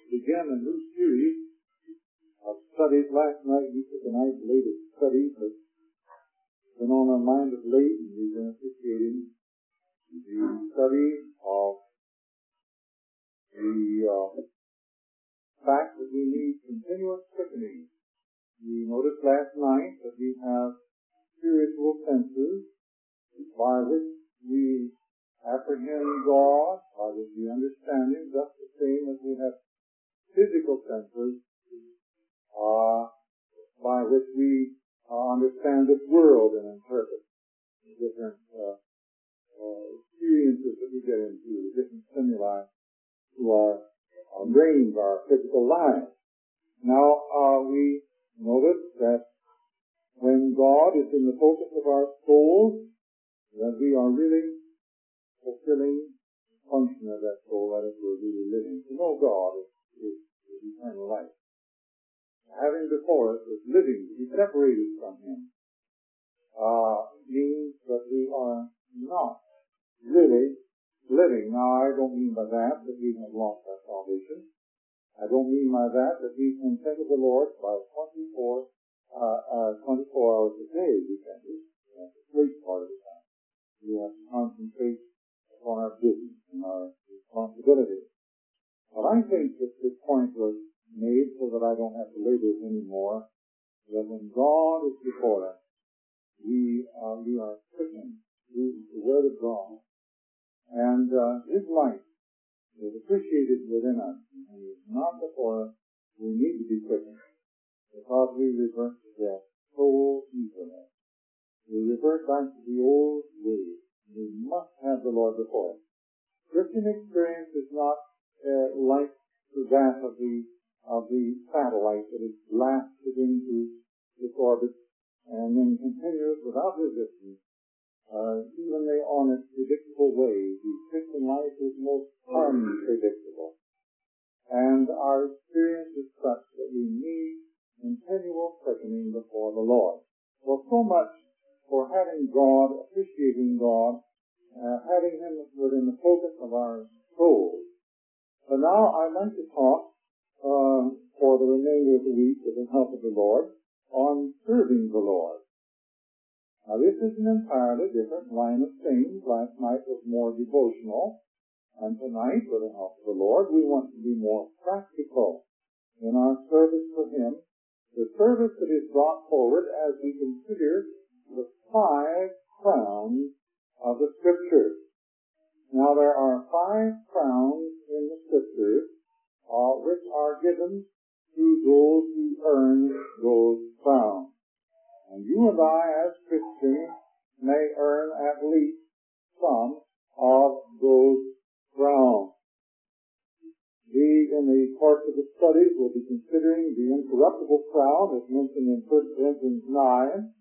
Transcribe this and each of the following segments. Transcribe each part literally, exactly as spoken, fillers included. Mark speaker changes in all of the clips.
Speaker 1: begin a new series of studies. Last night we took an isolated study that's been on our mind of late, and we've been appreciating the study of the uh, fact that we need continuous quickening. We noticed last night that we have spiritual senses by which we apprehend God, by which we understand Him, just the same as we have physical senses uh, by which we uh, understand this world and interpret the different uh, uh, experiences that we get into, the different stimuli to our, our brains, our physical lives. Now, uh, we notice that when God is in the focus of our souls, that we are really fulfilling the function of that soul, that is, we're really living. To know God is, is, is eternal life. Having before us is living, to be separated from Him, uh, means that we are not really living. Now, I don't mean by that that we have lost our salvation. I don't mean by that that we can think of the Lord by twenty-four, uh, uh, twenty-four hours a day. We can do. That's a great part of the time. We have to concentrate upon our business and our responsibility. But I think that this point was made so that I don't have to labor it anymore, that when God is before us, we, uh, we are quickened through the Word of God, and uh, His life is appreciated within us, and when He is not before us, we need to be quickened, because we revert to death so easily. We revert back to the old ways. We must have the Lord before us. Christian experience is not uh, like that of the of the satellite that is blasted into its orbit and then continues without resistance, uh, evenly on its predictable way. The Christian life is most unpredictable. And our experience is such that we need continual quickening before the Lord. Well, so much for having God, appreciating God, uh, having Him within the focus of our souls. So now I'd like to talk uh, for the remainder of the week, with the help of the Lord, on serving the Lord. Now this is an entirely different line of things. Last night was more devotional, and tonight, with the help of the Lord, we want to be more practical in our service for Him, the service that is brought forward as we consider the five crowns of the Scriptures. Now there are five crowns in the Scriptures uh, which are given to those who earn those crowns. And you and I as Christians may earn at least some of those crowns. We, in the course of the studies, will be considering the incorruptible crown as mentioned in First Corinthians nine.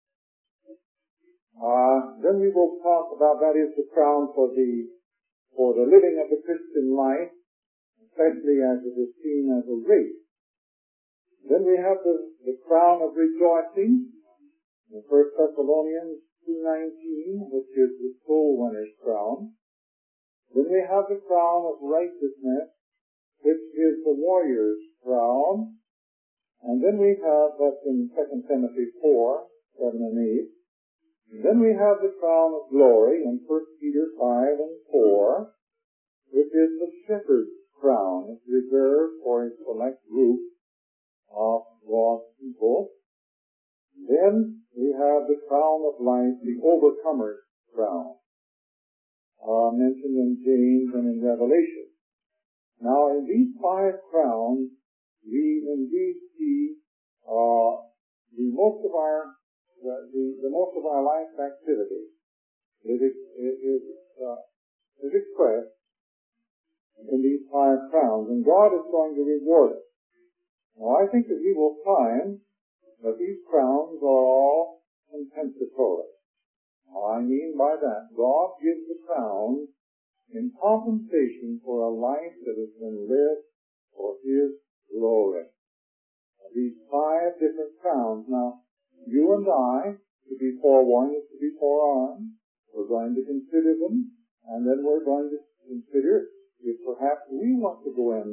Speaker 1: Uh, then we will talk about, that is, the crown for the, for the living of the Christian life, especially as it is seen as a race. Then we have the, the crown of rejoicing in First Thessalonians two nineteen, which is the soul winner's crown. Then we have the crown of righteousness, which is the warrior's crown. And then we have, that's in Second Timothy four, seven and eight. Then we have the crown of glory in First Peter five and four, which is the shepherd's crown. It's reserved for a select group of God's people. Then we have the crown of life, the overcomer's crown, uh, mentioned in James and in Revelation. Now, in these five crowns, we indeed see uh, the most of our The, the, the most of our life activity is, is, is, uh, is expressed in these five crowns, and God is going to reward us. Now, I think that we will find that these crowns are all compensatory. Now, I mean by that, God gives the crowns in compensation for a life that has been lived for His glory. Now, these five different crowns. Now, you and I, to be forewarned is to be forearmed. We're going to consider them, and then we're going to consider if perhaps we want to go in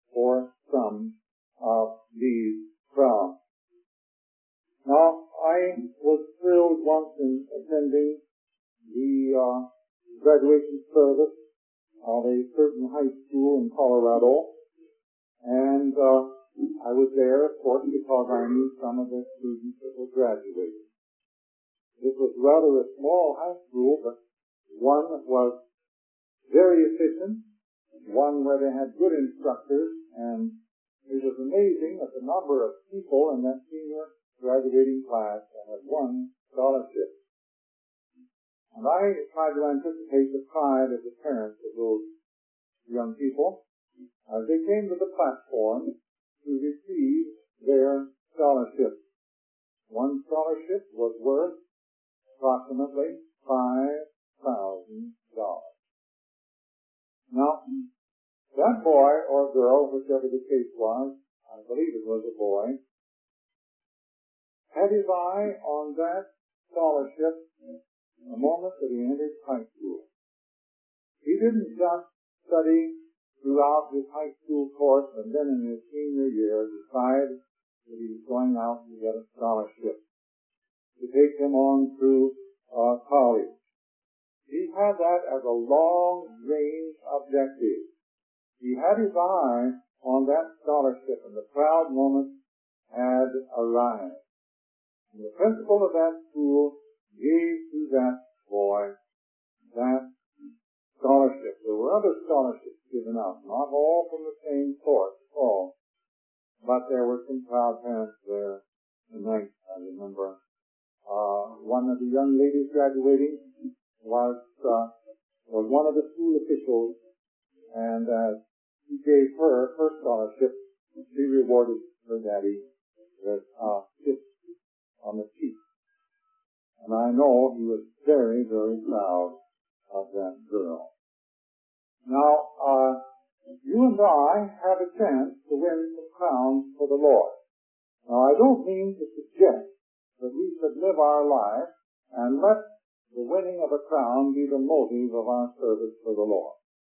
Speaker 1: for some of these crowns. Now, I was thrilled once in attending the uh, graduation service of a certain high school in Colorado, and uh, I was there, of course, because I knew some of the students that were graduating. It was rather a small high school, but one that was very efficient, one where they had good instructors, and it was amazing at the number of people in that senior graduating class that had won scholarship. And I tried to anticipate the pride of the parents of those young people as they came to the platform to receive their scholarship. One scholarship was worth approximately five thousand dollars. Now, that boy or girl, whichever the case was, I believe it was a boy, had his eye on that scholarship the moment that he entered high school. He didn't just study throughout his high school course and then in his senior year decide that he was going out to get a scholarship to take him on through uh, college. He had that as a long-range objective. He had his eye on that scholarship, and the proud moment had arrived. And the principal of that school gave to that boy that scholarship. There were other scholarships given out, not all from the same source, all, but there were some proud parents there tonight. I remember uh, one of the young ladies graduating was uh, was one of the school officials, and as uh, he gave her her scholarship, she rewarded her daddy with a kiss on the cheek. And I know he was very, very proud of that girl. Now, uh, you and I have a chance to win some crowns for the Lord. Now, I don't mean to suggest that we should live our life and let the winning of a crown be the motive of our service for the Lord.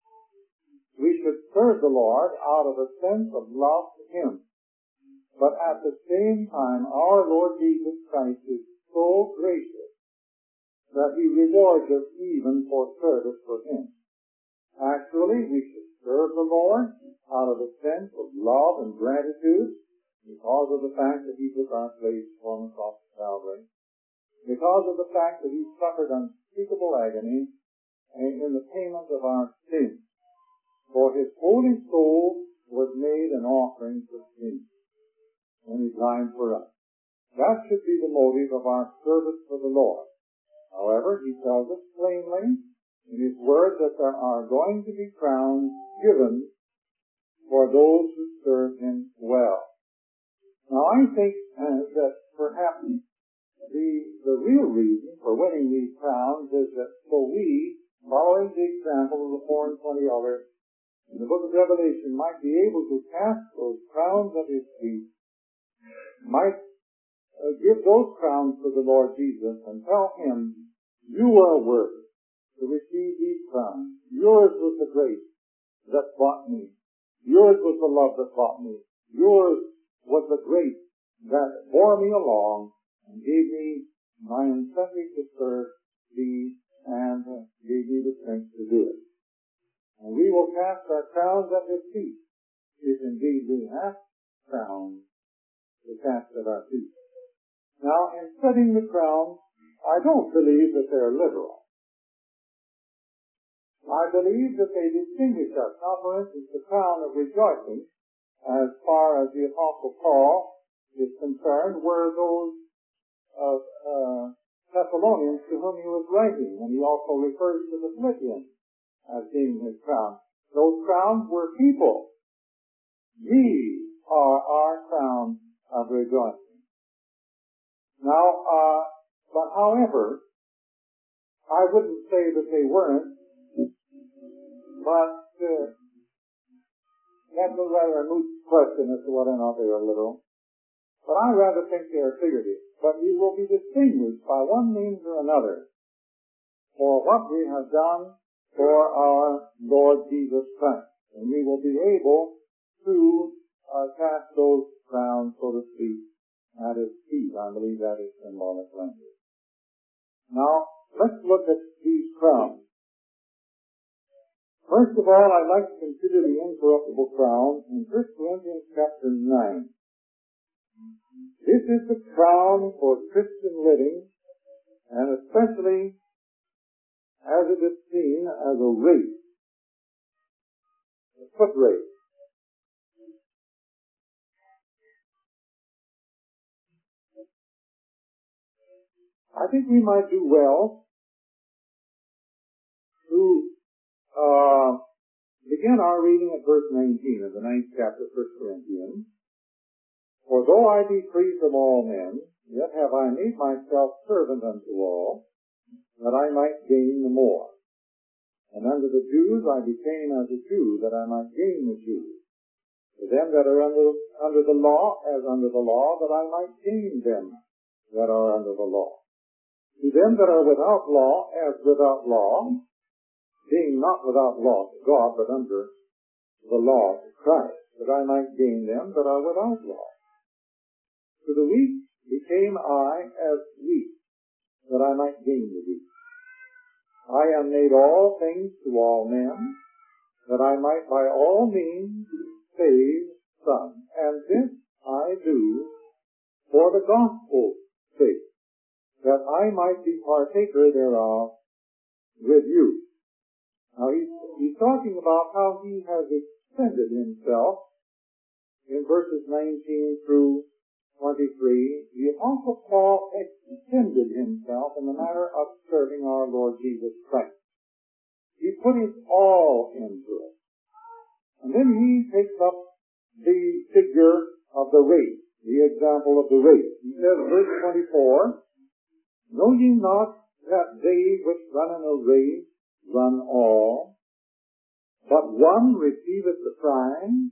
Speaker 1: We should serve the Lord out of a sense of love to Him. But at the same time, our Lord Jesus Christ is so gracious that He rewards us even for service for Him. Actually, we should serve the Lord out of a sense of love and gratitude because of the fact that He took our place for us off Calvary, because of the fact that He suffered unspeakable agony in the payment of our sins. For His holy soul was made an offering for sin when He died for us. That should be the motive of our service for the Lord. However, He tells us plainly in His Word that there are going to be crowns given for those who serve Him well. Now, I think uh, that perhaps the, the real reason for winning these crowns is that so we, following the example of the four and twenty elders in the book of Revelation, might be able to cast those crowns at His feet, might uh, give those crowns to the Lord Jesus and tell Him, you are worthy to receive these crowns. Yours was the grace that bought me. Yours was the love that bought me. Yours was the grace that bore me along and gave me my incentive to serve Thee and uh, gave me the strength to do it. And we will cast our crowns at His feet, if indeed we have crowns to cast at our feet. Now, in setting the crowns, I don't believe that they're literal. I believe that they distinguish us. Now, for instance, the crown of rejoicing, as far as the Apostle Paul is concerned, were those of uh, Thessalonians to whom he was writing, and he also refers to the Philippians as being his crown. Those crowns were people. These are our crowns of rejoicing. Now, uh, but however, I wouldn't say that they weren't, but uh, that's a rather a moot question as to whether or not they are literal. But I rather think they are figurative. But we will be distinguished by one means or another for what we have done for our Lord Jesus Christ. And we will be able to uh, cast those crowns, so to speak, at his feet. I believe that is symbolic language. Now, let's look at these crowns. First of all, I'd like to consider the incorruptible crown in First Corinthians chapter nine. This is the crown for Christian living, and especially as it is seen as a race, a foot race. I think we might do well to uh, begin our reading at verse nineteen of the ninth chapter of First Corinthians. For though I be priest of all men, yet have I made myself servant unto all, that I might gain the more. And unto the Jews I became as a Jew, that I might gain the Jews. To them that are under, under the law, as under the law, that I might gain them that are under the law. To them that are without law, as without law, being not without law to God, but under the law to Christ, that I might gain them that are without law. To the weak became I as weak, that I might gain the weak. I am made all things to all men, that I might by all means save some. And this I do for the gospel's sake, that I might be partaker thereof with you. Now he's, he's talking about how he has extended himself in verses nineteen through twenty-three. The Apostle Paul extended himself in the matter of serving our Lord Jesus Christ. He put his all into it. And then he takes up the figure of the race, the example of the race. He says, verse twenty-four, Know ye not that they which run in a race run all, but one receiveth the prize?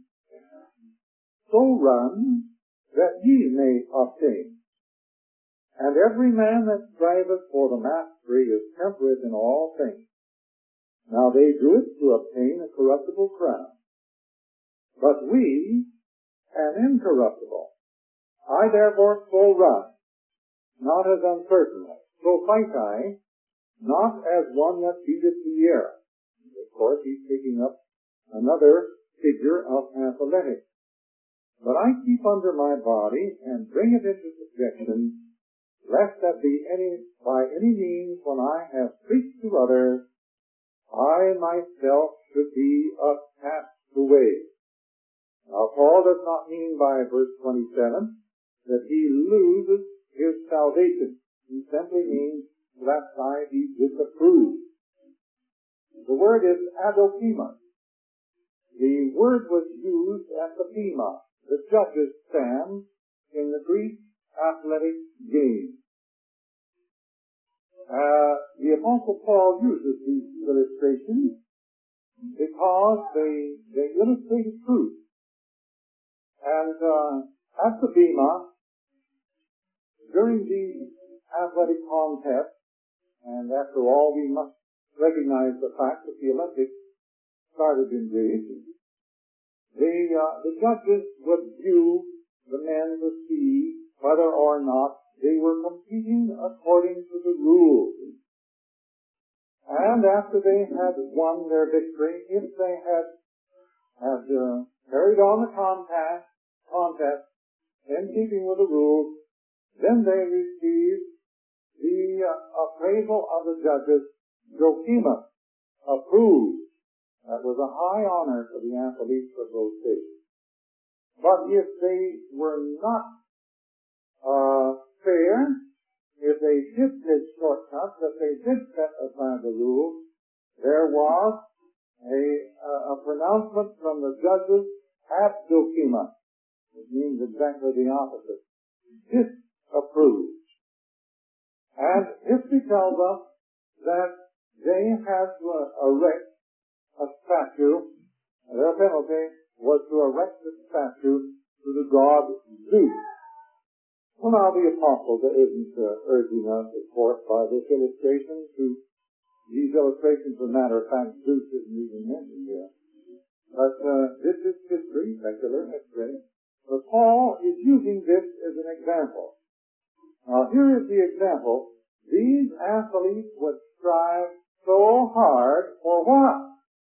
Speaker 1: So run, that ye may obtain. And every man that striveth for the mastery is temperate in all things. Now they do it to obtain a corruptible crown, but we an incorruptible. I therefore so run, not as uncertainly. So fight I, not as one that beateth the air. Of course, he's picking up another figure of athletics. But I keep under my body and bring it into subjection, lest that be any, by any means when I have preached to others, I myself should be a castaway. Now Paul does not mean by verse twenty-seven that he loses his salvation. He simply means lest I be disapproved. The word is adokima. The word was used at the Bema, the judges' stand in the Greek athletic games. Uh, the Apostle Paul uses these illustrations because they they illustrate truth. And uh, at the Bema, during the athletic contest, and after all, we must recognize the fact that the Olympics started in Greece, the, uh, the judges would view the men to see whether or not they were competing according to the rules. And after they had won their victory, if they had, had uh, carried on the contest, contest in keeping with the rules, then they received the uh, appraisal of the judges, Dokima, approved. That was a high honor for the athletes of those days. But if they were not uh, fair, if they did take shortcuts, if they did set aside the rules, there was a, a, a pronouncement from the judges at Dokima. It means exactly the opposite. Disapproved. And history tells us that they had to uh, erect a statue. Their penalty was to erect a statue to the god Zeus. Well, now the apostle isn't uh, urging us, of course, by this illustration to these illustrations. As a matter of fact, Zeus isn't even mentioned here. But uh, this is history secular history. But Paul is using this as an example. Now here is the example. These athletes would strive so hard for what?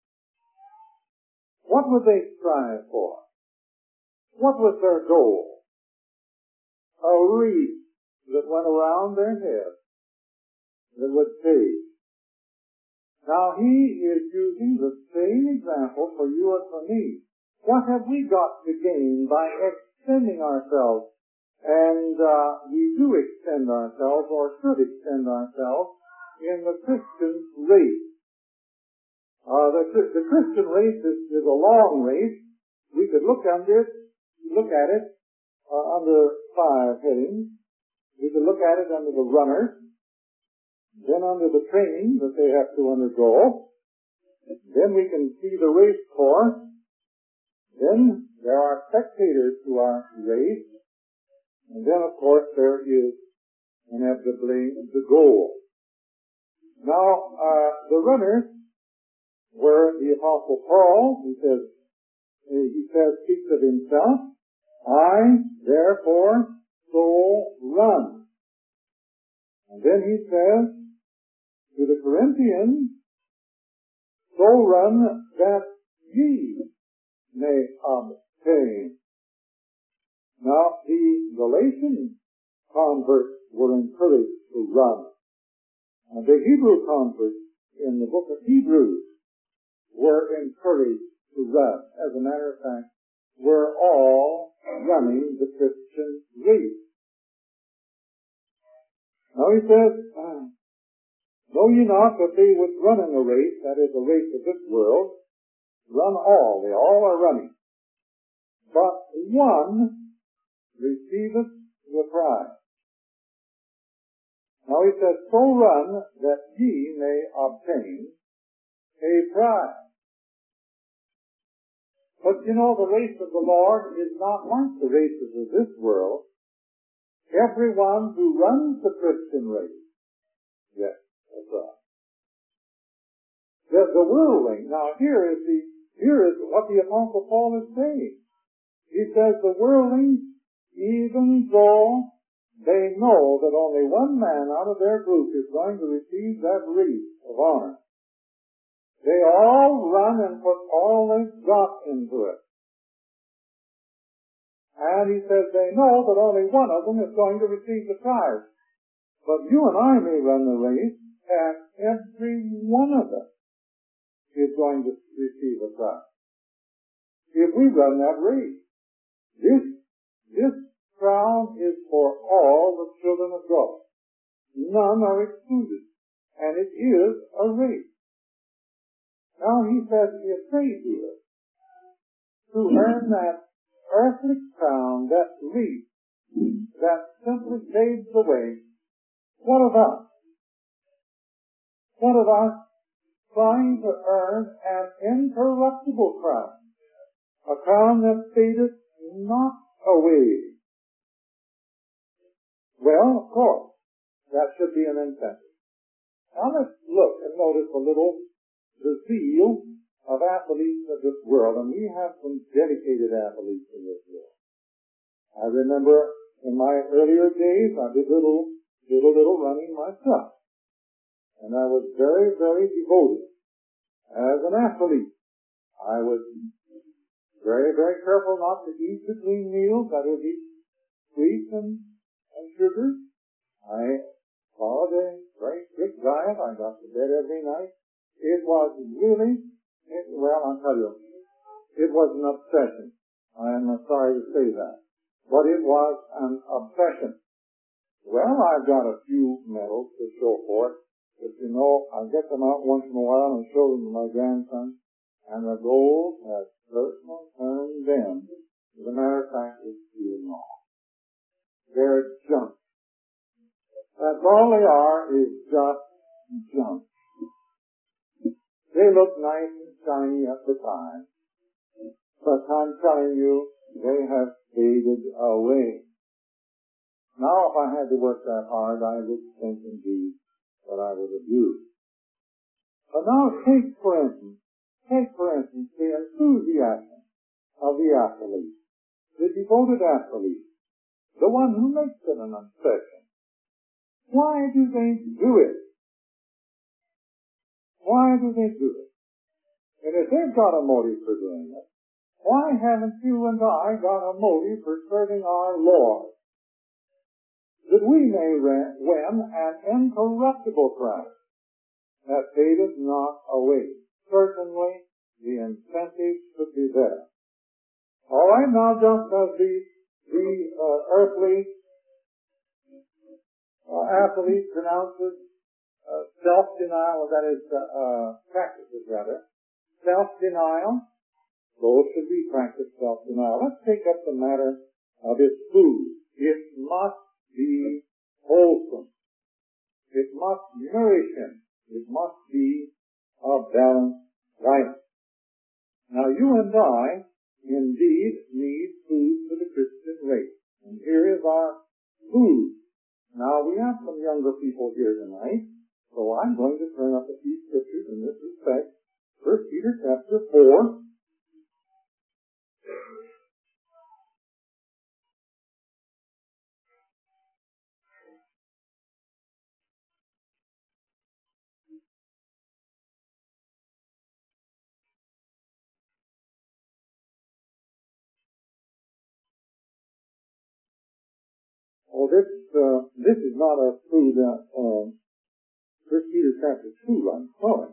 Speaker 1: What would they strive for? What was their goal? A wreath that went around their head that would fade. Now he is using the same example for you and for me. What have we got to gain by extending ourselves? And uh, we do extend ourselves, or should extend ourselves, in the Christian race. Uh, the, the Christian race is, is a long race. We could look under it, look at it uh, under five headings. We could look at it under the runners, then under the training that they have to undergo. Then we can see the race course. Then there are spectators to our race. And then, of course, there is inevitably the goal. Now, uh, the runners were the Apostle Paul. He says, he says, speaks of himself, I, therefore, so run. And then he says to the Corinthians, so run that ye may obtain. Now, the Galatian converts were encouraged to run. And the Hebrew converts in the book of Hebrews were encouraged to run. As a matter of fact, we're all running the Christian race. Now he says, know ye not that they which run in the race, that is the race of this world, run all, they all are running. But one receiveth the prize. Now he says, so run that ye may obtain a prize. But you know, the race of the Lord is not like the races of this world. Everyone who runs the Christian race, yes, that's right. The, the worldling, now here is the, here is what the Apostle Paul is saying. He says the worldlings, even though they know that only one man out of their group is going to receive that wreath of honor, they all run and put all they've got into it. And he says they know that only one of them is going to receive the prize. But you and I may run the race, and every one of us is going to receive a prize. If we run that race, this, this crown is for all the children of God. None are excluded. And it is a race. Now he says he is saved here to earn that earthly crown, that wreath, that simply fades away. What of us? What of us trying to earn an incorruptible crown? A crown that fadeth not away. Well, of course, that should be an incentive. Now let's look and notice a little the zeal of athletes of this world, and we have some dedicated athletes in this world. I remember in my earlier days, I did little, did a little running myself, and I was very, very devoted. As an athlete, I was very, very careful not to eat between meals. I didn't eat sweets and, and sugars. I followed a very strict diet. I got to bed every night. It was really, it, well, I'll tell you, it was an obsession. I am sorry to say that. But it was an obsession. Well, I've got a few medals to show for it. But you know, I get them out once in a while and show them to my grandson. And the gold has certainly turned them. As a matter of fact, it's peeling off. They're junk. That's all they are, is just junk. They look nice and shiny at the time, but I'm telling you, they have faded away. Now, if I had to work that hard, I would think indeed that I would have used. But now take, for instance, take for instance the enthusiasm of the athlete, the devoted athlete, the one who makes it an obsession. Why do they do it? Why do they do it? And if they've got a motive for doing it, why haven't you and I got a motive for serving our Lord? That we may win an incorruptible crown that fadeth not away. Certainly, the incentive should be there. All right, now just as the, the uh, earthly uh, athlete pronounces uh, self-denial, that is, uh, uh, practices rather, self-denial, those should be practiced self-denial. Let's take up the matter of its food. It must be wholesome. It must nourish him. It must be a balanced diet. Now you and I indeed need food for the Christian race. And here is our food. Now we have some younger people here tonight, so I'm going to turn up a few scriptures in this respect. First Peter chapter four. Oh, this, uh, this is not a food, uh, uh, First Peter chapter two, I'm sorry.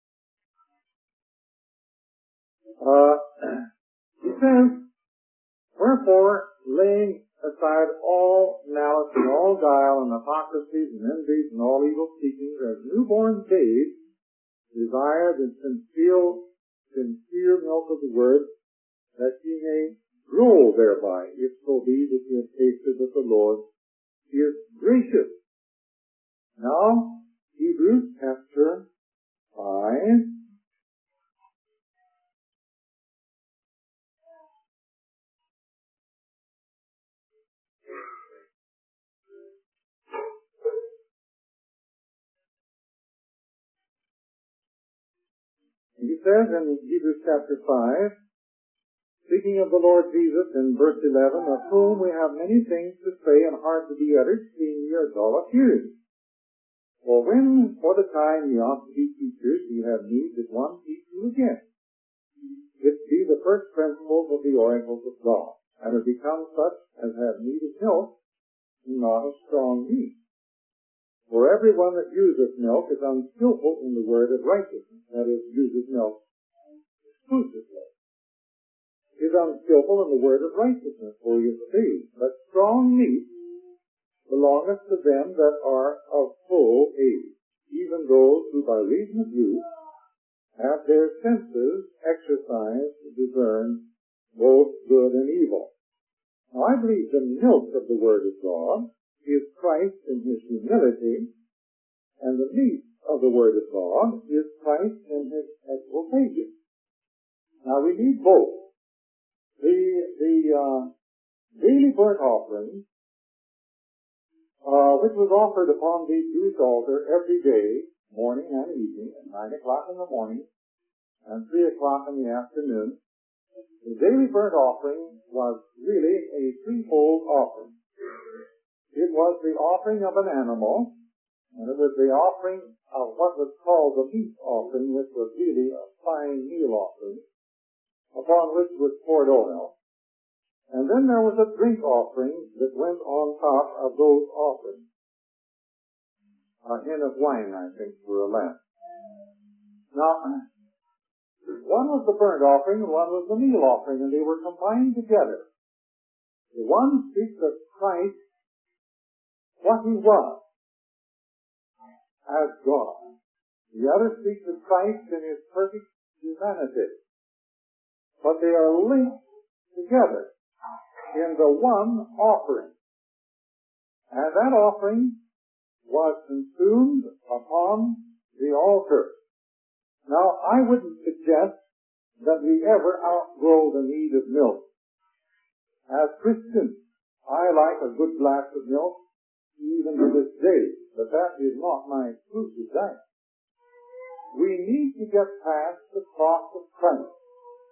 Speaker 1: Uh, he says, wherefore, laying aside all malice and all guile and hypocrisies and envies and all evil speakings, as newborn babes, desire the sincere, sincere milk of the word, that ye may grow thereby, if so be that ye have tasted that the Lord is gracious. Now, Hebrews chapter five. He says in Hebrews chapter five, speaking of the Lord Jesus in verse eleven, of whom we have many things to say and hard to be uttered, seeing ye are dull of hearing. For when for the time ye ought to be teachers, ye have need that one teach you again, which be the first principles of the oracles of God, and have become such as have need of milk, and not of strong meat. For everyone that useth milk is unskillful in the word of righteousness, that is, uses milk exclusively. Is unskillful in the word of righteousness, for he is a babe. But strong meat belongeth to them that are of full age, even those who by reason of use have their senses exercised to discern both good and evil. Now I believe the milk of the word of God is Christ in his humility, and the meat of the word of God is Christ in his exaltation. Now we need both. The, the, uh, daily burnt offering, uh, which was offered upon the Jewish altar every day, morning and evening, at nine o'clock in the morning, and three o'clock in the afternoon, the daily burnt offering was really a threefold offering. It was the offering of an animal, and it was the offering of what was called the meat offering, which was really a fine meal offering, upon which was poured oil. And then there was a drink offering that went on top of those offerings. A hin of wine, I think, for a lamb. Now, one was the burnt offering and one was the meal offering, and they were combined together. The one speaks of Christ, what he was, as God. The other speaks of Christ in his perfect humanity. But they are linked together in the one offering. And that offering was consumed upon the altar. Now, I wouldn't suggest that we ever outgrow the need of milk. As Christians, I like a good glass of milk, even to this day, but that is not my exclusive diet. We need to get past the cross of Christ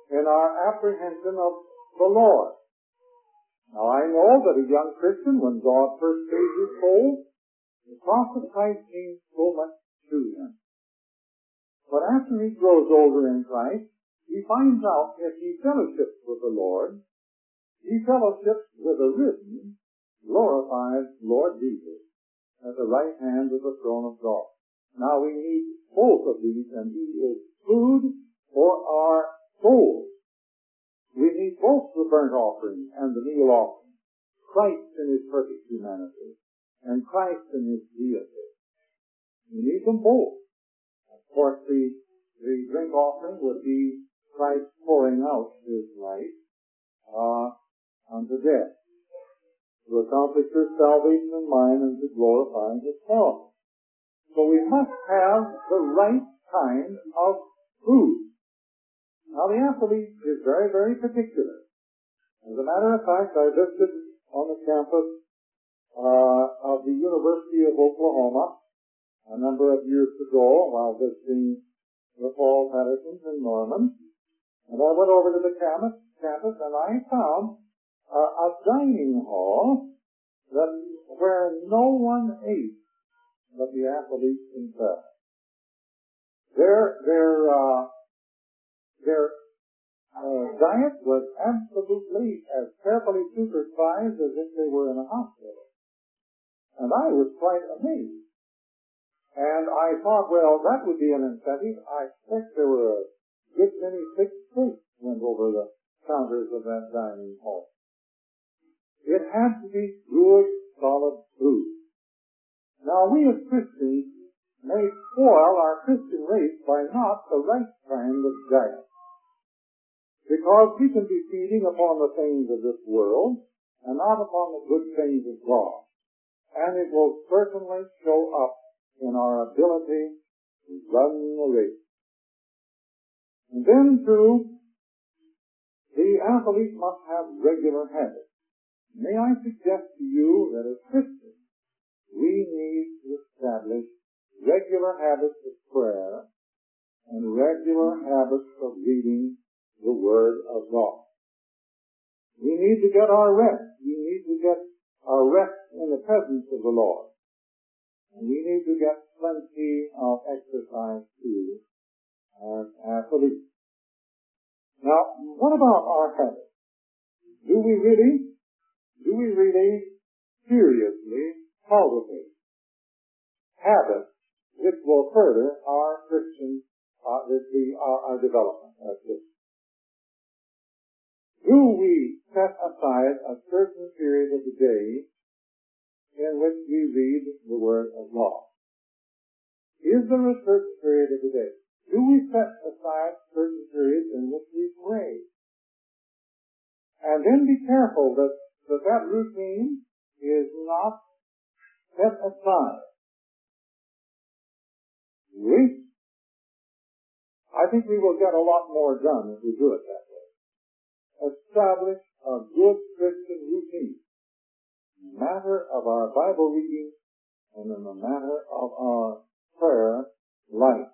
Speaker 1: in our apprehension of the Lord. Now I know that a young Christian, when God first saves his soul, the cross of Christ means so much to him. But after he grows older in Christ, he finds out if he fellowships with the Lord, he fellowships with a risen, glorified Lord Jesus at the right hand of the throne of God. Now we need both of these, and he is food for our souls. We need both the burnt offering and the meal offering. Christ in his perfect humanity and Christ in his deity. We need them both. Of course, the, the drink offering would be Christ pouring out his life uh, unto death to accomplish your salvation and mine and to glorify his Father. So we must have the right kind of food. Now the athlete is very, very particular. As a matter of fact, I visited on the campus uh, of the University of Oklahoma a number of years ago while visiting the Paul Pattersons in Norman. And I went over to the campus, campus and I found uh, a dining hall that where no one ate but the athletes themselves. Their, their, uh, their uh, diet was absolutely as carefully supervised as if they were in a hospital. And I was quite amazed. And I thought, well, that would be an incentive. I expect there were a good many sick steaks went over the counters of that dining hall. It had to be good, solid food. Now, we as Christians may spoil our Christian race by not the right kind of diet. Because we can be feeding upon the things of this world and not upon the good things of God. And it will certainly show up in our ability to run the race. And then, too, the athlete must have regular habits. May I suggest to you that as Christians, we need to establish regular habits of prayer and regular habits of reading the Word of God. We need to get our rest. We need to get our rest in the presence of the Lord. And we need to get plenty of exercise too as athletes. Now, what about our habits? Do we really, do we really seriously cultivate habits which will further our Christian, uh, the, our, our development as Christians? Do we set aside a certain period of the day in which we read the Word of God? Is there a certain period of the day? Do we set aside certain periods in which we pray? And then be careful that that, that routine is not set aside. We, I think we will get a lot more done if we do it that way. Establish a good Christian routine in the matter of our Bible reading and in the matter of our prayer life.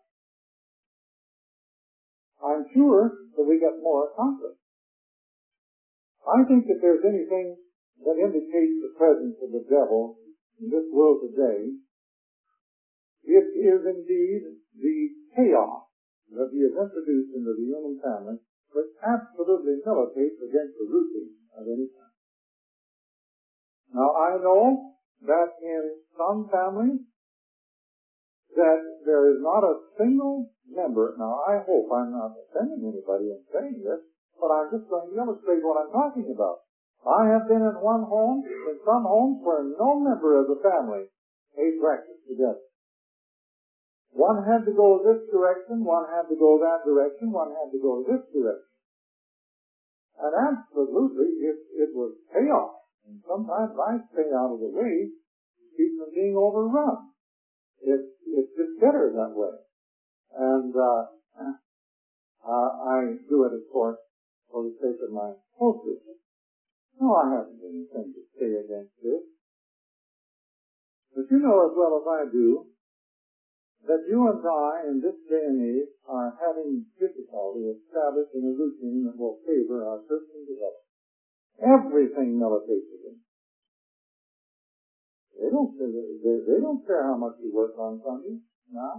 Speaker 1: I'm sure that we get more accomplished. I think that there's anything that indicates the presence of the devil in this world today, it is indeed the chaos that he has introduced into the human family, which absolutely militates against the routine of any kind. Now, I know that in some families that there is not a single member. Now, I hope I'm not offending anybody in saying this, but I'm just going to illustrate what I'm talking about. I have been in one home, in some homes where no member of the family ate breakfast together. One had to go this direction, one had to go that direction, one had to go this direction. And absolutely, it, it was chaos. And sometimes I stay out of the way to keep from being overrun. It, it's just better that way. And uh, uh, I do it, of course, for the sake of my hostess. No, I haven't anything to say against this. But you know as well as I do that you and I in this day and age are having difficulty establishing a routine that will favor our Christian development. Everything militates against. They don't, they, they don't care how much you work on Sunday now.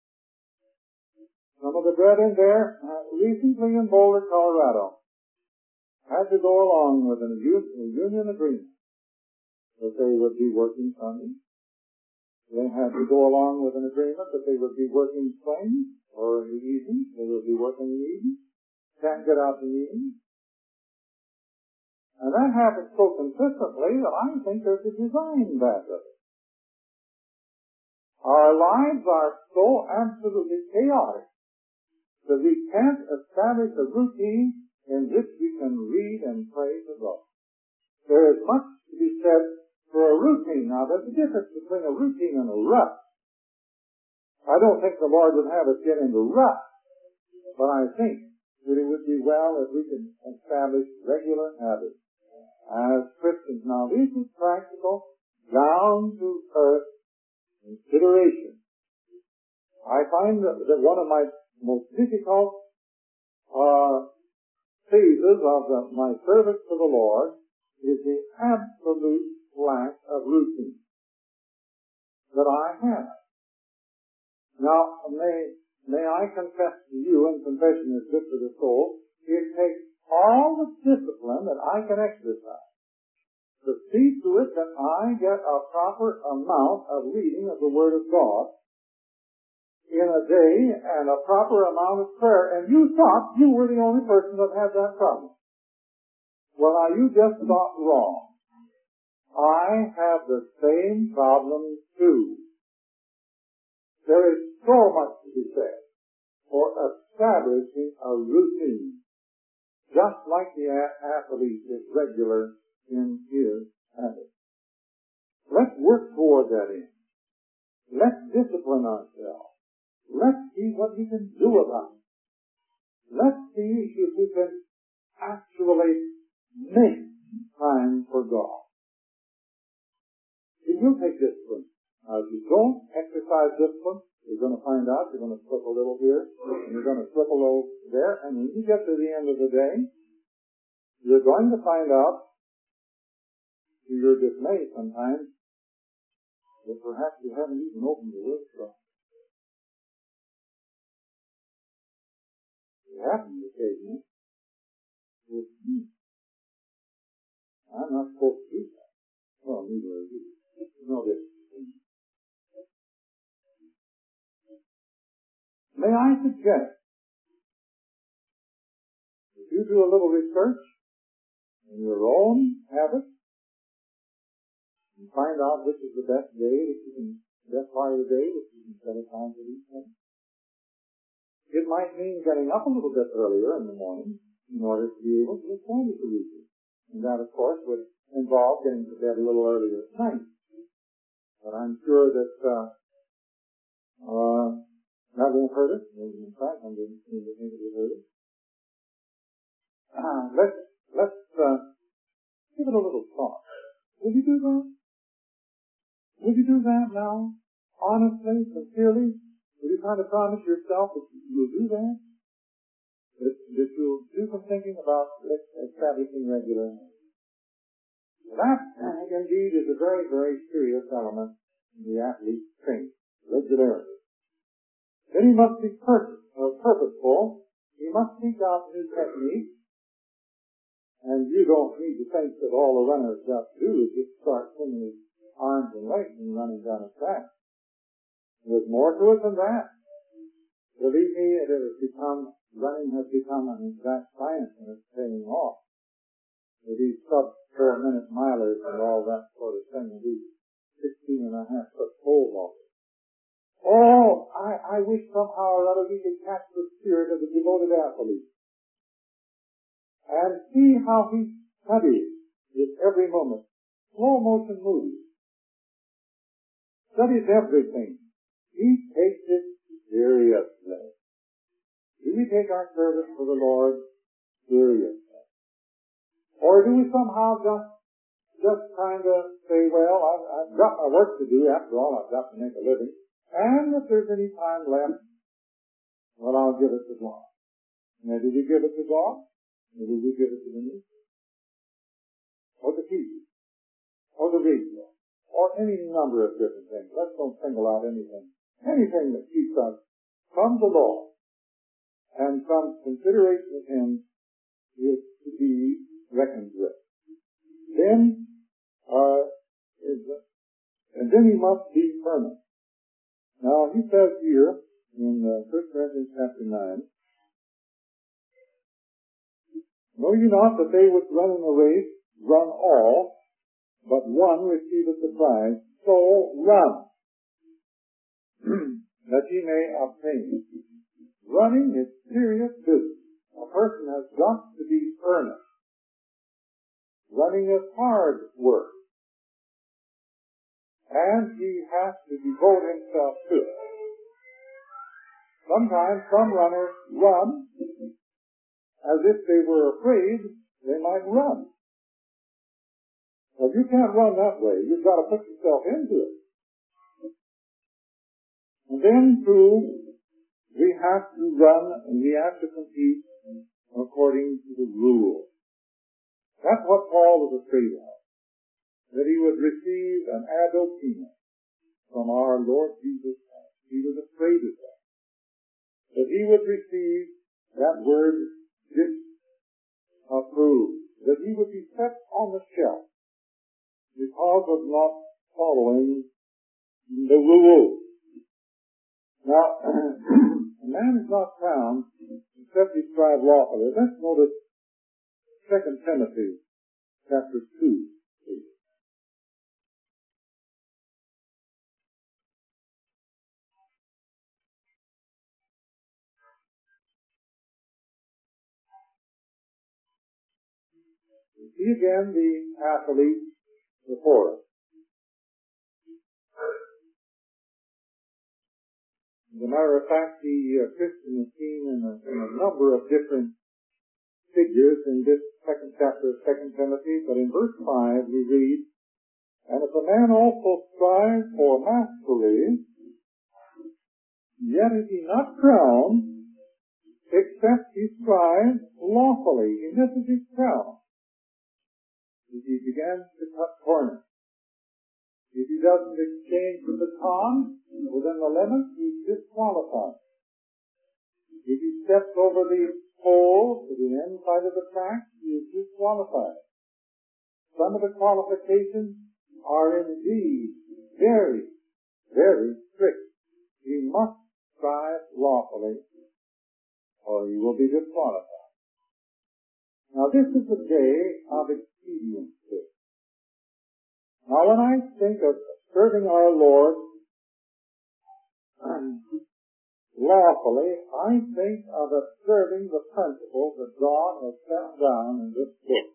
Speaker 1: Some of the brethren there, uh, recently in Boulder, Colorado, had to go along with a union agreement that they would be working Sunday. They had to go along with an agreement that they would be working swings, or in the evening, they would be working in the evening. Can't get out in the evening. And that happens so consistently that I think there's a design back of it. Our lives are so absolutely chaotic that we can't establish a routine in which we can read and pray to God. There is much to be said for a routine. Now, there's a difference between a routine and a rut. I don't think the Lord would have us get into rut, but I think that it would be well if we could establish regular habits as Christians. Now, this is practical, down to earth consideration. I find that, that one of my most difficult uh, phases of the, my service to the Lord is the absolute lack of routine that I have. Now, may, may I confess to you, and confession is good for the soul, it takes all the discipline that I can exercise to see to it that I get a proper amount of reading of the Word of God in a day and a proper amount of prayer. And you thought you were the only person that had that problem. Well, now you just thought wrong. I have the same problem too. There is so much to be said for establishing a routine, just like the athlete is regular in his habits. Let's work toward that end. Let's discipline ourselves. Let's see what we can do about it. Let's see if we can actually make time for God. If you take discipline, now if you don't exercise discipline, you're going to find out you're going to slip a little here, and you're going to slip a little there, and when you get to the end of the day, you're going to find out, to your dismay sometimes, that perhaps you haven't even opened the Word of God. It happens occasionally with me. I'm not supposed to do that. Well, neither are you. No difference. May I suggest that you do a little research in your own habits and find out which is the best day that you can, best part of the day that you can set aside for these things. It might mean getting up a little bit earlier in the morning in order to be able to establish a routine. And that, of course, would involve getting to bed a little earlier at night. But I'm sure that uh, uh, that won't hurt us. In fact, I'm going to think it will hurt us. Uh, let's let's uh, give it a little thought. Will you do that? Will you do that now? Honestly, sincerely? Will you kind of promise yourself that you'll do that? That, that you'll do some thinking about establishing regular habits? That, indeed, is a very, very serious element in the athlete's training. Regularity. Then he must be purpose, uh, purposeful. He must seek out new techniques. And you don't need to think that all the runners got to do is just start swinging his arms and legs and running down a track. There's more to it than that. Believe me, it has become, running has become an exact science and it's paying off. With these sub-four minute milers and all that sort of thing, and these sixteen and a half foot pole vaulters. Oh, I, I wish somehow or other we could catch the spirit of the devoted athlete and see how he studies with every moment. Slow motion movies. Studies everything. He takes it seriously. Do we take our service for the Lord seriously? Or do we somehow just, just kind of say, well, I've, I've got my work to do. After all, I've got to make a living. And if there's any time left, well, I'll give it to God. Maybe we give it to God, maybe we give it to the news, or the T V, or the radio, or any number of different things. Let's don't single out anything. Anything that keeps us from the Lord and from consideration of Him is to be reckoned with. Then, uh, is, and then he must be permanent. Now, he says here in uh, First Corinthians chapter nine, know ye not that they which run in a race run all, but one receiveth the prize? So run, that ye may obtain. Running is serious business. A person has got to be earnest. Running is hard work. And he has to devote himself to it. Sometimes some runners run as if they were afraid they might run. Well, you can't run that way. You've got to put yourself into it. And then, too, we have to run and we have to compete according to the rules. That's what Paul was afraid of. That he would receive an adopina from our Lord Jesus Christ. He was afraid of that. That he would receive that word disapproved. That he would be set on the shelf because of not following the rules. Now, a man is not found except he strive lawfully. Let's notice Second Timothy chapter two. See again the athlete before us. As a matter of fact, the uh, Christian is seen in a, in a number of different figures in this second chapter of Second Timothy, but in verse five we read, and if a man also strive for mastery, yet is he not crowned, except he strive lawfully. He misses his crown. If he begins to cut corners, if he doesn't exchange the baton within the limits, he's disqualified. If he steps over the pole to the inside of the track, he is disqualified. Some of the qualifications are indeed very, very strict. He must strive lawfully, or he will be disqualified. Now, this is the day of expediency. Now, when I think of serving our Lord lawfully, I think of observing the principles that God has set down in this book.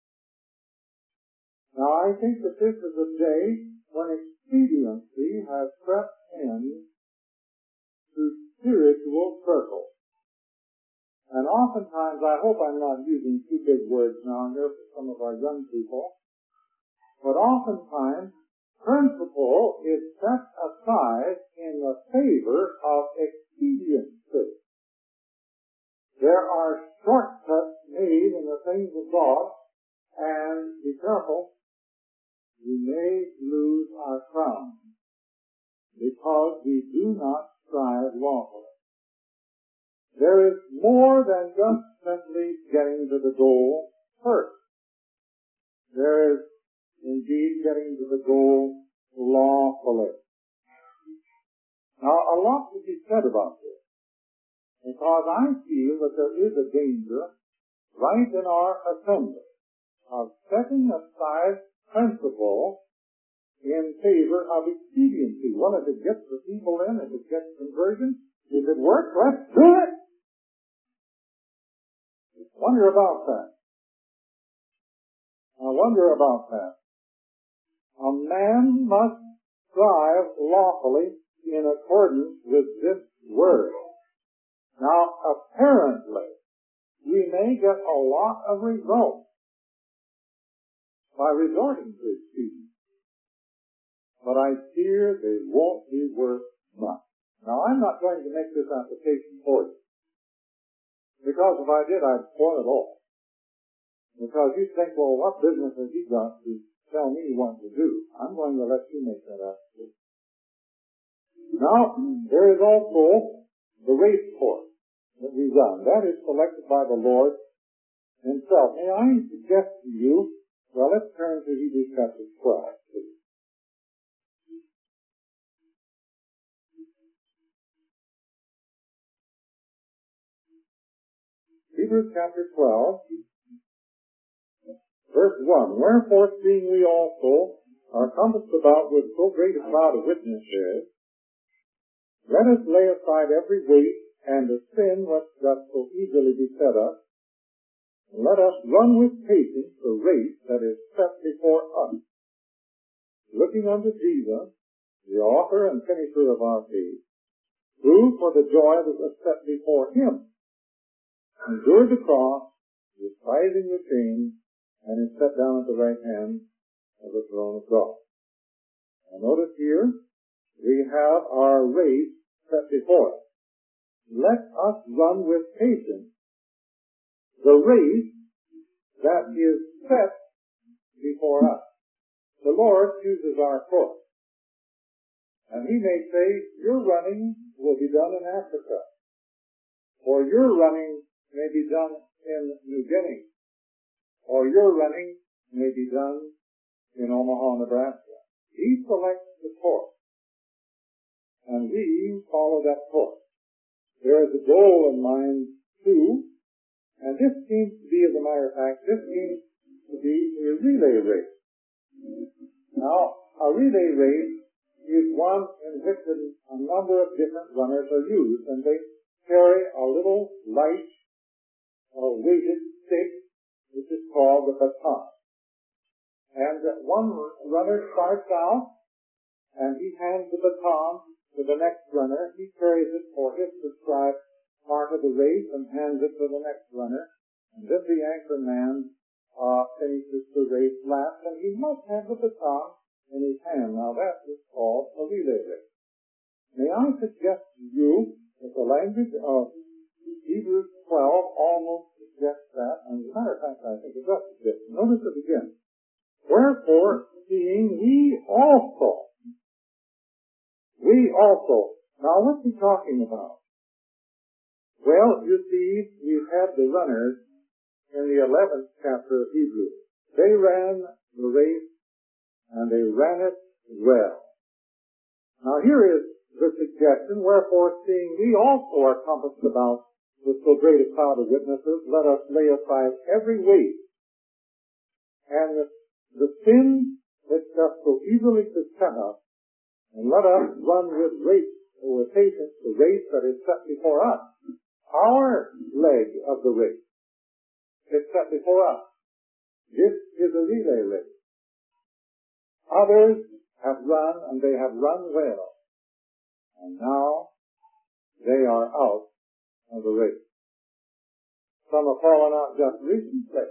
Speaker 1: Now, I think that this is a day when expediency has crept in to spiritual circles. And oftentimes, I hope I'm not using too big words now here for some of our young people, but oftentimes, principle is set aside in the favor of expediency. There are shortcuts made in the things of God, and be careful, we may lose our crown because we do not strive lawfully. There is more than just simply getting to the goal first. There is indeed getting to the goal lawfully. Now, a lot to be said about this, because I feel that there is a danger right in our assembly of setting aside principle in favor of expediency. Well, if it gets the people in, if it gets conversion, if it works, let's do it. Wonder about that. I wonder about that. A man must strive lawfully in accordance with this word. Now, apparently, we may get a lot of results by resorting to expediency, but I fear they won't be worth much. Now, I'm not going to make this application for you, because if I did, I'd spoil it all. Because you'd think, well, what business has he got to tell me what to do? I'm going to let you make that application. Now, there is also the race course that we run. That is selected by the Lord himself. May I suggest to you, well, let's turn to Hebrews chapter twelve, please. Hebrews chapter twelve, verse one. Wherefore, seeing we also are compassed about with so great a cloud of witnesses, let us lay aside every weight and the sin which doth so easily beset us, and let us run with patience the race that is set before us, looking unto Jesus, the author and finisher of our faith, who for the joy that was set before him endured the cross, despising the shame, and is set down at the right hand of the throne of God. Now notice here, we have our race set before us. Let us run with patience the race that is set before us. The Lord chooses our course. And he may say, your running will be done in Africa, or your running may be done in New Guinea, or your running may be done in Omaha, Nebraska. He selects the course, and we follow that course. There is a goal in mind, too, and this seems to be, as a matter of fact, this seems to be a relay race. Now, a relay race is one in which a number of different runners are used, and they carry a little light, uh, weighted stick, which is called the baton. And one runner starts out, and he hands the baton to the next runner. He carries it for his prescribed part of the race and hands it to the next runner. And then the anchor man uh, finishes the race last, and he must have the baton in his hand. Now that is called a relay race. May I suggest to you that the language of Hebrews twelve almost suggests that, and as a matter of fact, I think it does suggest. Notice it again. Wherefore, seeing we also, we also, now what's he talking about? Well, you see, we've had the runners in the eleventh chapter of Hebrews. They ran the race, and they ran it well. Now here is the suggestion, wherefore, seeing we also are compassed about with so great a cloud of witnesses, let us lay aside every weight and the, the sin which doth so easily beset us, and let us run with race, or with patience, the race that is set before us. Our leg of the race is set before us. This is a relay race. Others have run, and they have run well. And now they are out of the race. Some have fallen out just recently.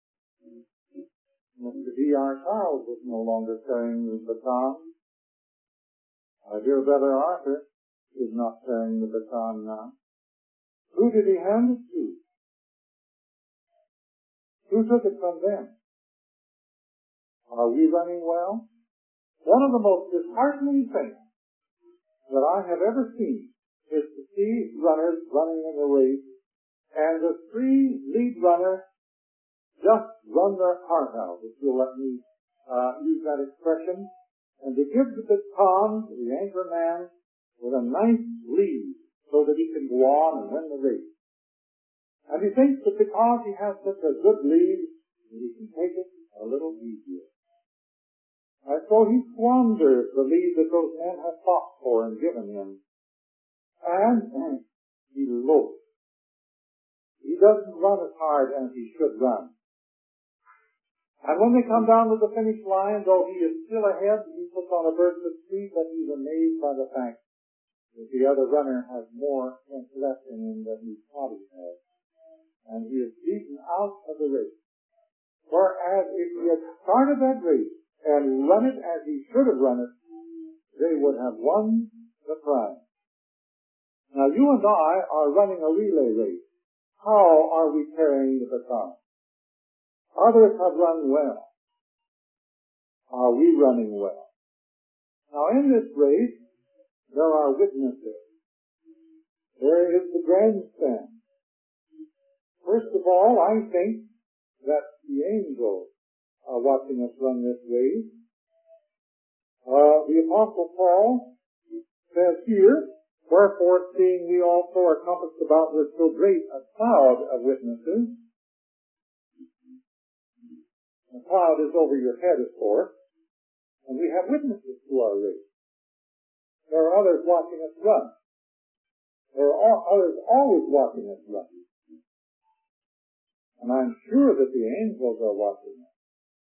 Speaker 1: Mister D R Charles is no longer carrying the baton. Our dear brother Arthur is not carrying the baton now. Who did he hand it to? Who took it from them? Are we running well? One of the most disheartening things that I have ever seen is to see runners running in a race, and the three lead runners just run their heart out, if you'll let me uh, use that expression, and they give the baton to the anchor man with a nice lead so that he can go on and win the race. And he thinks that because he has such a good lead, that he can take it a little easier. And so he squanders the lead that those men have fought for and given him. And he lopes. He doesn't run as hard as he should run. And when they come down to the finish line, though he is still ahead, he puts on a burst of speed, but he's amazed by the fact that the other runner has more left in him than he thought he had. And he is beaten out of the race. Whereas if he had started that race and run it as he should have run it, they would have won the prize. Now you and I are running a relay race. How are we carrying the baton? Others have run well. Are we running well? Now in this race, there are witnesses. There is the grandstand. First of all, I think that the angels are watching us run this race. Uh, the Apostle Paul says here, wherefore, seeing we also are compassed about with so great a cloud of witnesses. The cloud is over your head, of course, and we have witnesses to our race. There are others watching us run. There are all, others always watching us run. And I'm sure that the angels are watching us.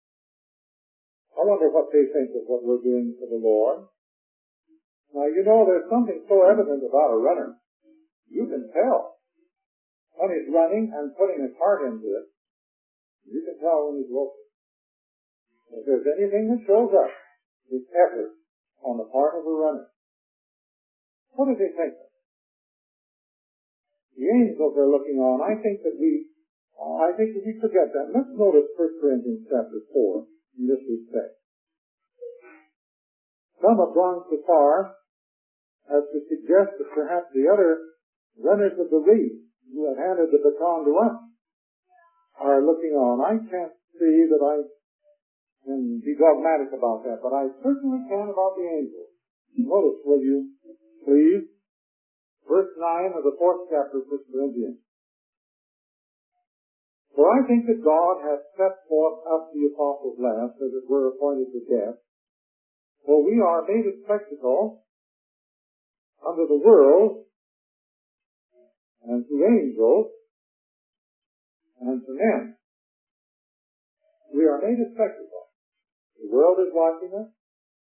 Speaker 1: I wonder what they think of what we're doing for the Lord. Now, you know, there's something so evident about a runner. You can tell when he's running and putting his heart into it. You can tell when he's working. If there's anything that shows up, it's effort on the part of the runner. What do they think of? The angels are looking on. I think that we, I think that we forget that. Let's notice First Corinthians chapter four in this respect. Some have gone so far as to suggest that perhaps the other runners of the race who have handed the baton to us are looking on. I can't see that I can be dogmatic about that, but I certainly can about the angels. Notice, will you, please, verse nine of the fourth chapter of First Corinthians. For I think that God hath set forth us the apostles last, as it were appointed to death, for we are made a spectacle unto the world, and to angels, and to men. We are made a spectacle. The world is watching us.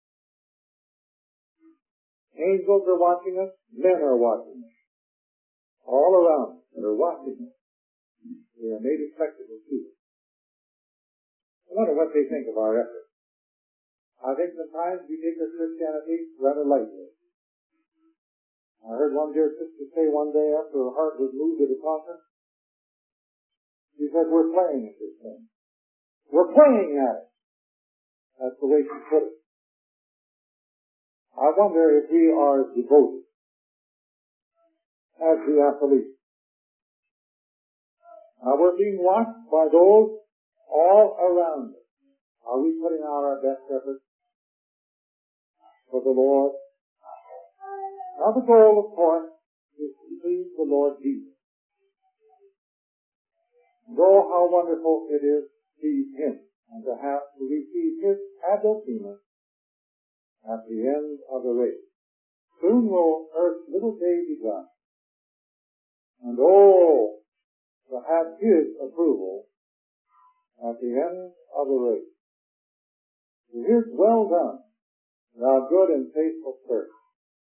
Speaker 1: Angels are watching us. Men are watching us. All around us, they're watching us. We are made a spectacle too. I wonder what they think of our effort. I think sometimes we take our Christianity rather lightly. I heard one dear sister say one day after her heart was moved at a conference, she said, we're playing at this thing. We're playing at it. That's the way she put it. I wonder if we are as devoted as the athletes. Now we're being watched by those all around us. Are we putting out our best effort for the Lord? Now the goal, of course, is to please the Lord Jesus. Know how wonderful it is to please Him and to have to receive His adultemus at the end of the race. Soon will earth's little day be done. And oh, to have His approval at the end of the race. To His well done, thou good and faithful servant.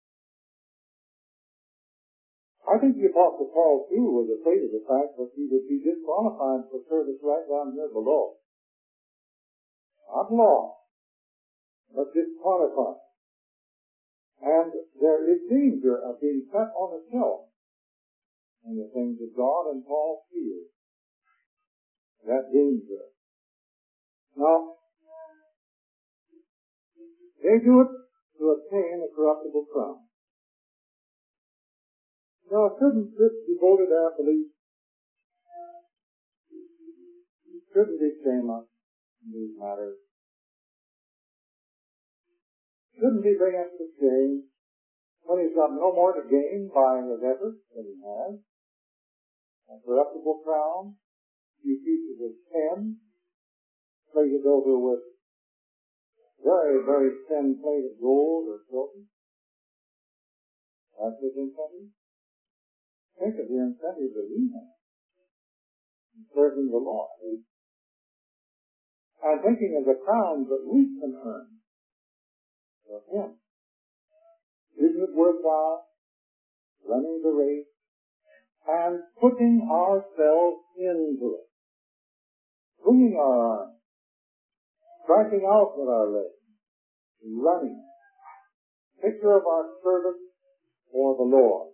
Speaker 1: I think the Apostle Paul, too, was afraid of the fact that he would be disqualified for service right down here below. Not lost, but disqualified. And there is danger of being set on a shelf in the things of God, and Paul fears that danger. Now, they do it to obtain a corruptible crown. Now, shouldn't this devoted athlete, shouldn't he shame us in these matters? Shouldn't he bring us to shame when he's got no more to gain by his efforts than he has? A corruptible crown, a few pieces of tin, plated over with very, very thin plate of gold or silver. That's his incentive. Think of the incentive that we have in serving the Lord. And thinking of the crowns that we can earn for Him. Isn't it worthwhile running the race and putting ourselves into it? Swinging our arms, striking out with our legs, running. Picture of our service for the Lord.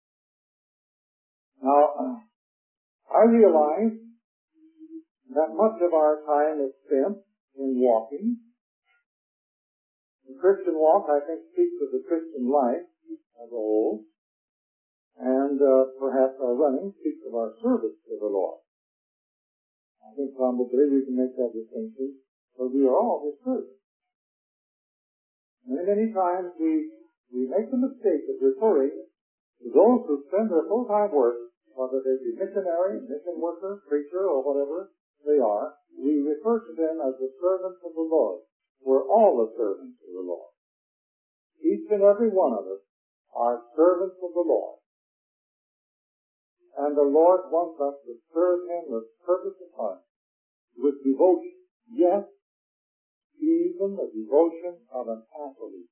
Speaker 1: Now, I realize that much of our time is spent in walking. The Christian walk, I think, speaks of the Christian life as a whole, and uh, perhaps our running speaks of our service to the Lord. I think probably we can make that distinction, but we are all His servants. Many, many times we, we make the mistake of referring to those who spend their full-time work, whether they be missionary, mission worker, preacher, or whatever they are, we refer to them as the servants of the Lord. We're all the servants of the Lord. Each and every one of us are servants of the Lord. And the Lord wants us to serve Him with purpose of heart, with devotion. Yes, even the devotion of an athlete.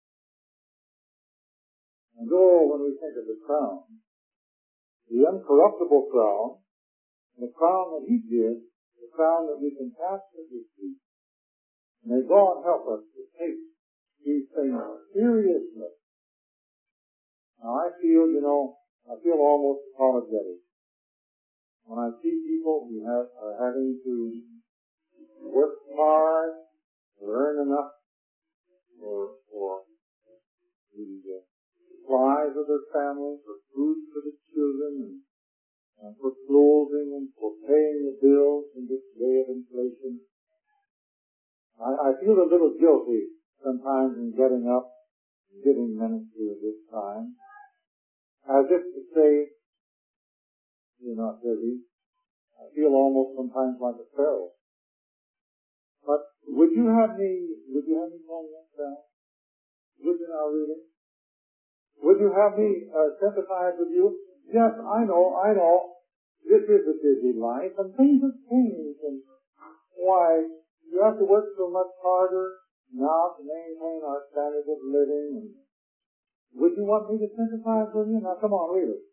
Speaker 1: And oh, when we think of the crown, the uncorruptible crown, the crown that He gives, the crown that we can cast at His feet. May God help us to take these things seriously. Now I feel, you know, I feel almost apologetic when I see people who have, are having to work hard to earn enough for, for the uh, supplies of their family, for food for the children, and, and for clothing, and for paying the bills in this day of inflation. I, I feel a little guilty sometimes in getting up and giving ministry at this time, as if to say, you're not busy. I feel almost sometimes like a pharaoh. But would you have me, would you have me call myself? Would you now really? Would you have me uh, sympathize with you? Yes, I know, I know. This is a busy life, and things have changed, and why, you have to work so much harder now to maintain our standard of living. And would you want me to sympathize with you? Now, come on, leave it.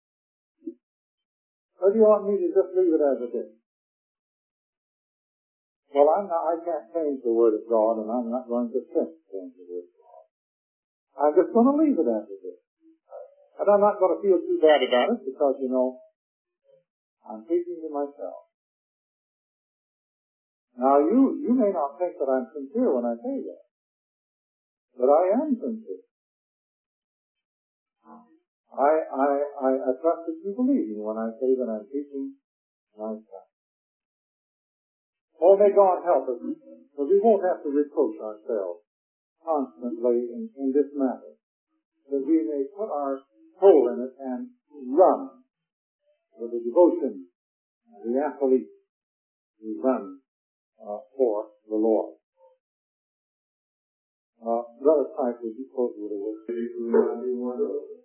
Speaker 1: Or do you want me to just leave it as it is? Well, I'm not, I can't change the Word of God, and I'm not going to attempt to change the Word of God. I'm just going to leave it as it is. And I'm not going to feel too bad about it, because, you know, I'm speaking to myself. Now, you, you may not think that I'm sincere when I say that, but I am sincere. I, I, I, I trust that you believe me when I say that I'm teaching myself. Oh, may God help us, so we won't have to reproach ourselves constantly in, in this matter, that we may put our soul in it and run with the devotion, the athlete who run uh, for the Lord. Uh, Brother Type, would you close with a word?